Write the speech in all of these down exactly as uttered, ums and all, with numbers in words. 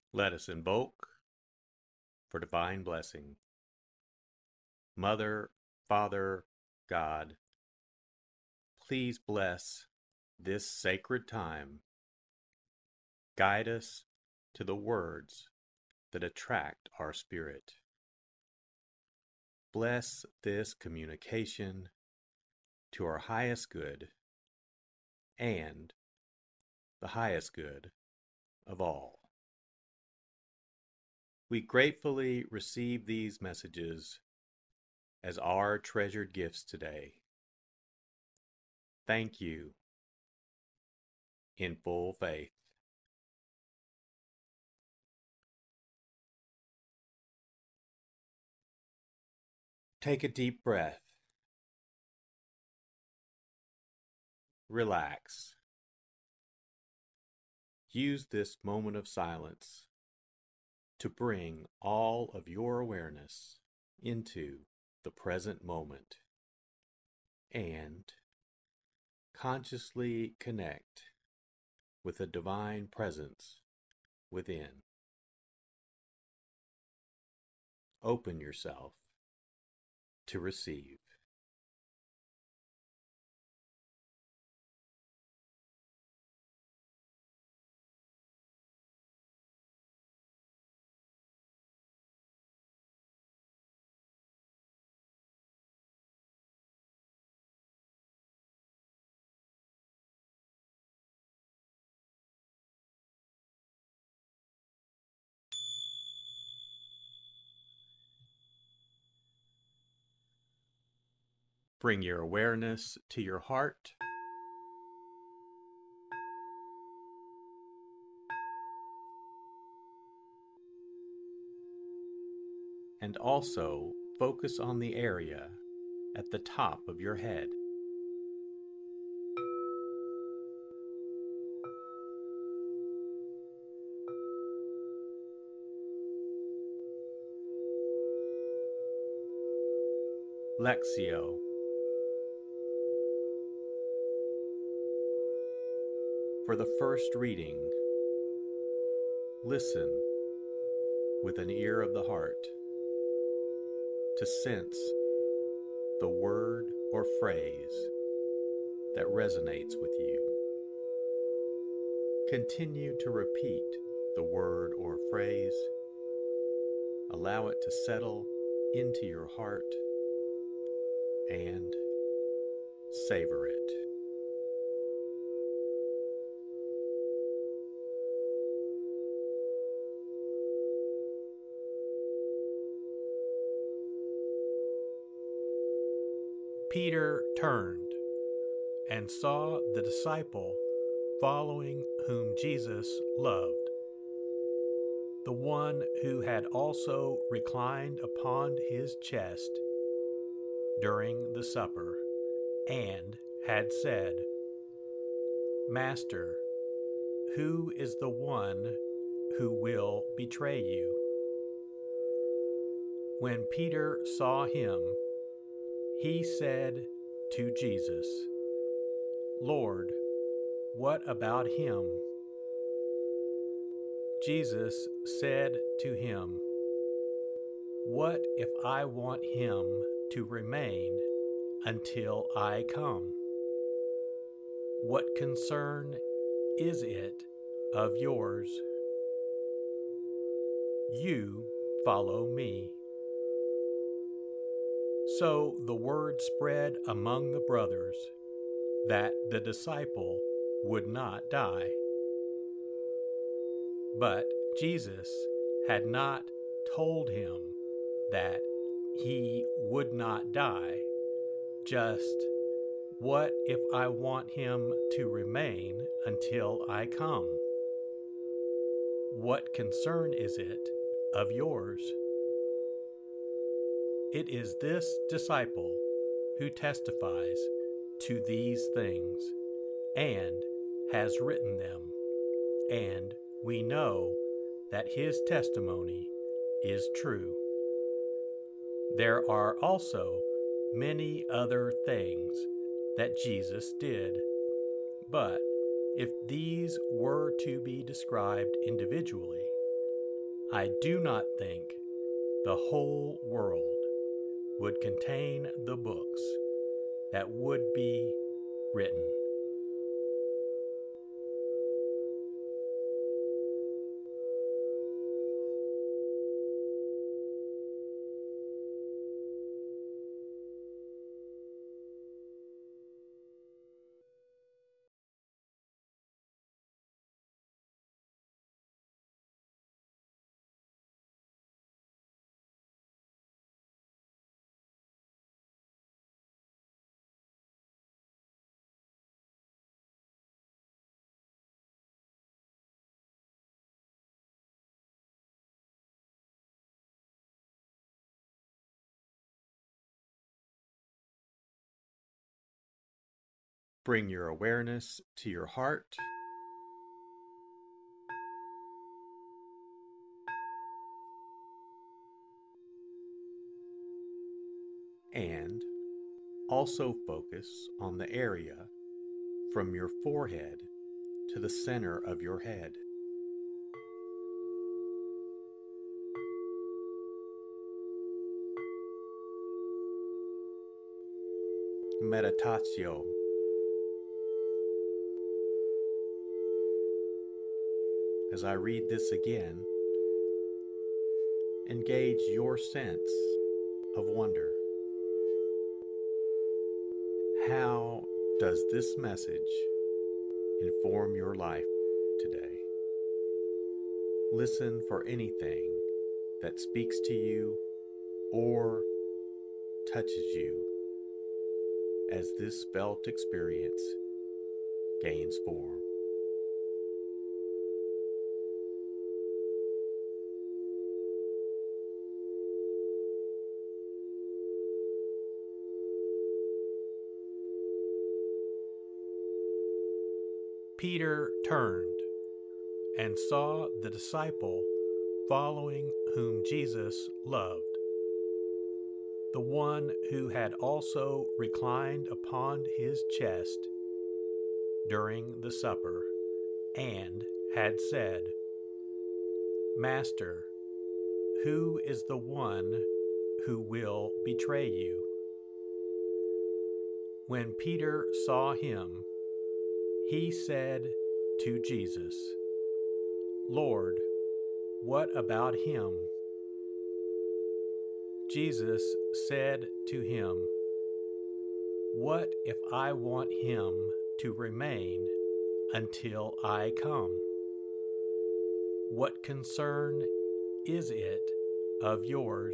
Let us invoke for divine blessing. Mother, Father, God, please bless this sacred time. Guide us to the words that attract our spirit. Bless this communication to our highest good and the highest good of all. We gratefully receive these messages as our treasured gifts today. Thank you in full faith. Take a deep breath. Relax. Use this moment of silence to bring all of your awareness into the present moment and consciously connect with the divine presence within. Open yourself to receive. Bring your awareness to your heart. And also focus on the area at the top of your head. Lectio. For the first reading, listen with an ear of the heart to sense the word or phrase that resonates with you. Continue to repeat the word or phrase. Allow it to settle into your heart and savor it. Peter turned and saw the disciple following whom Jesus loved, the one who had also reclined upon his chest during the supper, and had said, Master, who is the one who will betray you? When Peter saw him, he said to Jesus, Lord, what about him? Jesus said to him, What if I want him to remain until I come? What concern is it of yours? You follow me. So the word spread among the brothers that the disciple would not die. But Jesus had not told him that he would not die, just, what if I want him to remain until I come? What concern is it of yours? It is this disciple who testifies to these things and has written them, and we know that his testimony is true. There are also many other things that Jesus did, but if these were to be described individually, I do not think the whole world would contain the books that would be written. Bring your awareness to your heart and also focus on the area from your forehead to the center of your head. Meditatio. As I read this again, engage your sense of wonder. How does this message inform your life today? Listen for anything that speaks to you or touches you as this felt experience gains form. Peter turned and saw the disciple following whom Jesus loved, the one who had also reclined upon his chest during the supper, and had said, Master, who is the one who will betray you? When Peter saw him, he said to Jesus, Lord, what about him? Jesus said to him, What if I want him to remain until I come? What concern is it of yours?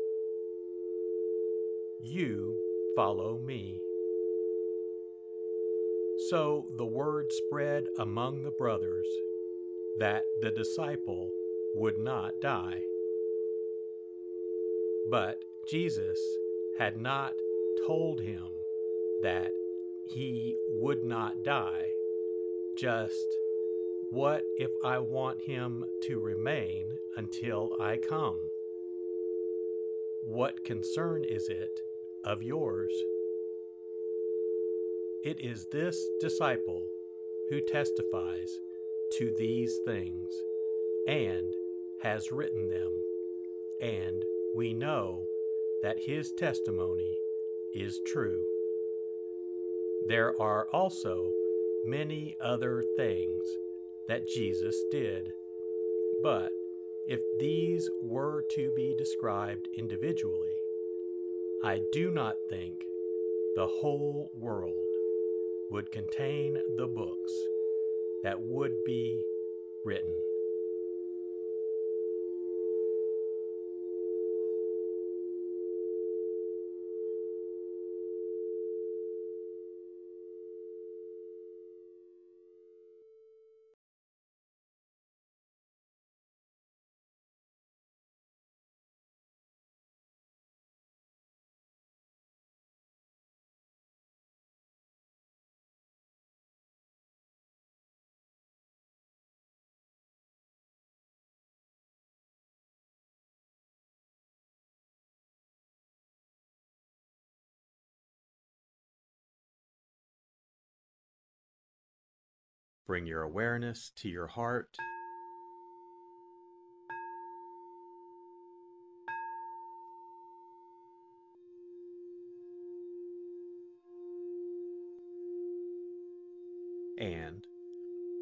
You follow me. So the word spread among the brothers that the disciple would not die. But Jesus had not told him that he would not die, just, what if I want him to remain until I come? What concern is it of yours? It is this disciple who testifies to these things and has written them, and we know that his testimony is true. There are also many other things that Jesus did, but if these were to be described individually, I do not think the whole world would contain the books that would be written. Bring your awareness to your heart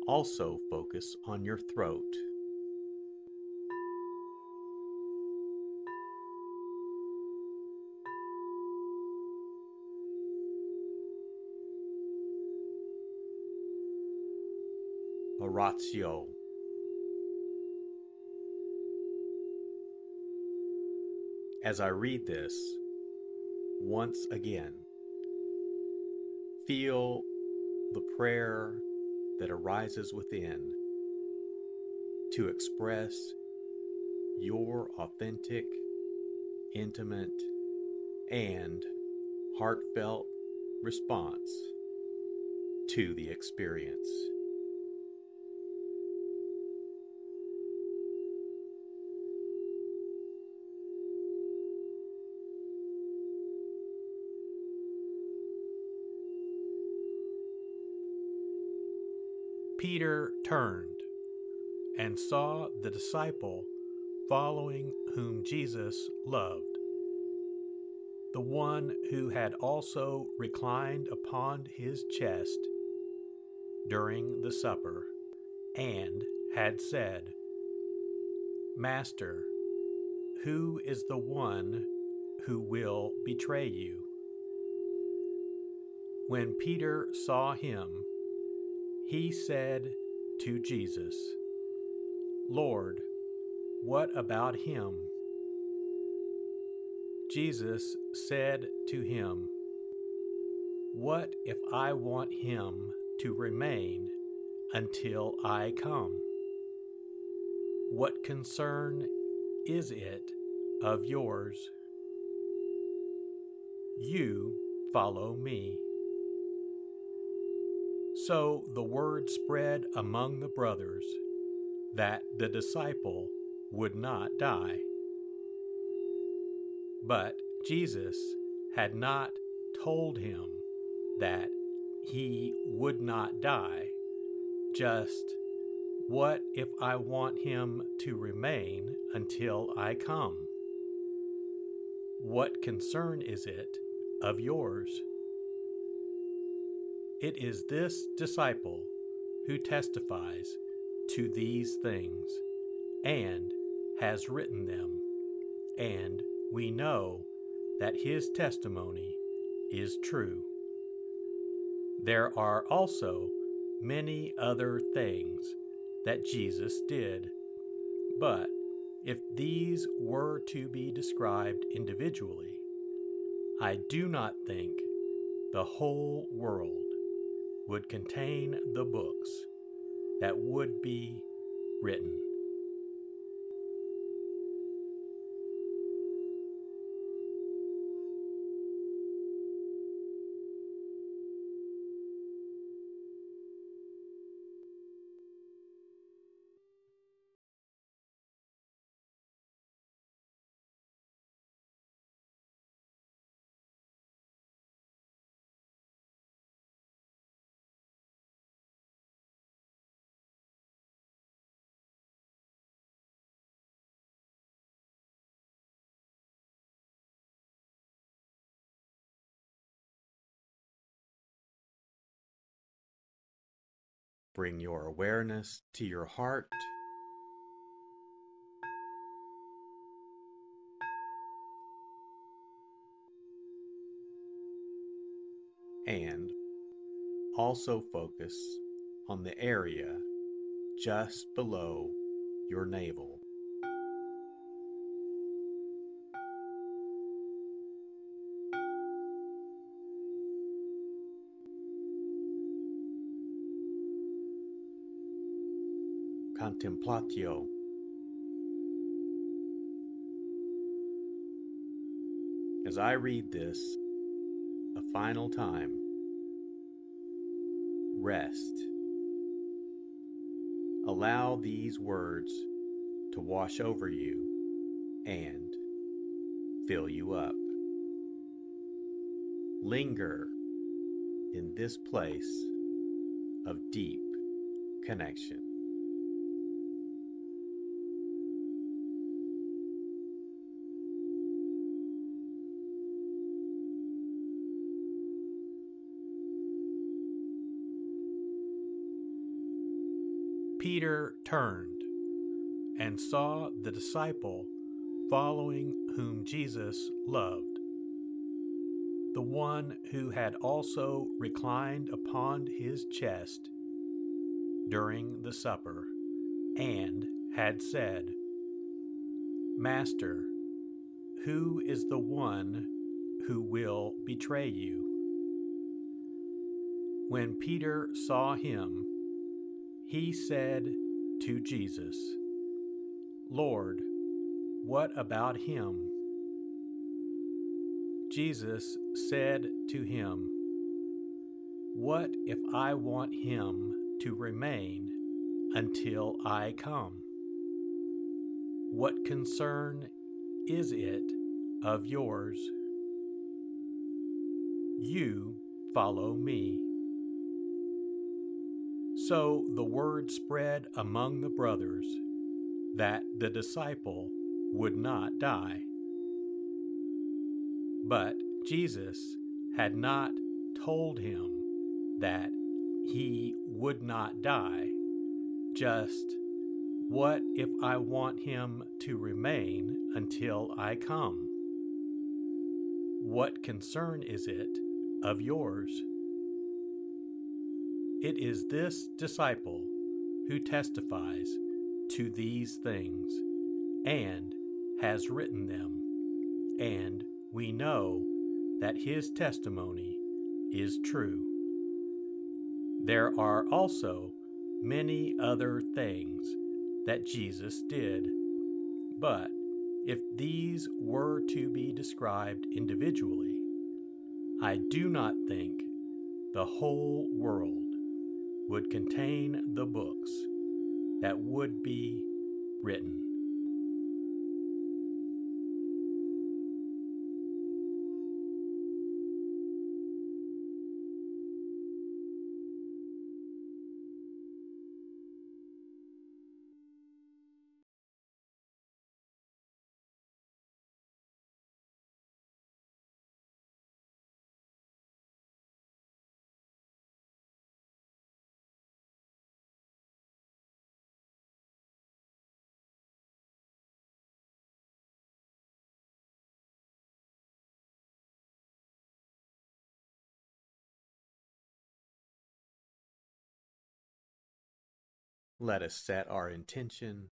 also focus on your throat. Oratio. As I read this, once again, feel the prayer that arises within to express your authentic, intimate, and heartfelt response to the experience. Peter turned and saw the disciple following whom Jesus loved, the one who had also reclined upon his chest during the supper, and had said, "Master, who is the one who will betray you?" When Peter saw him, he said to Jesus, "Lord, what about him?" Jesus said to him, "What if I want him to remain until I come? What concern is it of yours? You follow me." So the word spread among the brothers that the disciple would not die. But Jesus had not told him that he would not die, just, "What if I want him to remain until I come? What concern is it of yours?" It is this disciple who testifies to these things and has written them, and we know that his testimony is true. There are also many other things that Jesus did, but if these were to be described individually, I do not think the whole world would contain the books that would be written. Bring your awareness to your heart and also focus on the area just below your navel. Contemplatio. As I read this a final time, rest. Allow these words to wash over you and fill you up. Linger in this place of deep connection. Peter turned and saw the disciple following whom Jesus loved, the one who had also reclined upon his chest during the supper, and had said, Master, who is the one who will betray you? When Peter saw him, he said to Jesus, Lord, what about him? Jesus said to him, What if I want him to remain until I come? What concern is it of yours? You follow me. So the word spread among the brothers that the disciple would not die. But Jesus had not told him that he would not die, just, what if I want him to remain until I come? What concern is it of yours? It is this disciple who testifies to these things and has written them, and we know that his testimony is true. There are also many other things that Jesus did, but if these were to be described individually, I do not think the whole world would contain the books that would be written. Let us set our intention.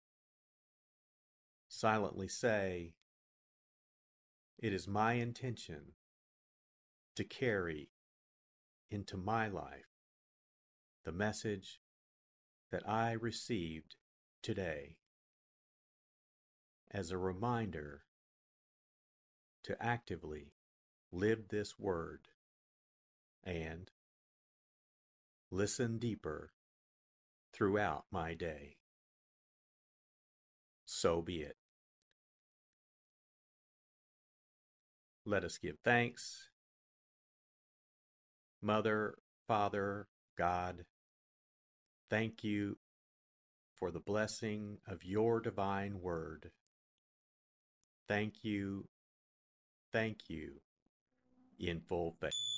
Silently say, it is my intention to carry into my life the message that I received today as a reminder to actively live this word and listen deeper throughout my day. So be it. Let us give thanks. Mother, Father, God, thank you for the blessing of your divine word. Thank you, thank you, in full faith.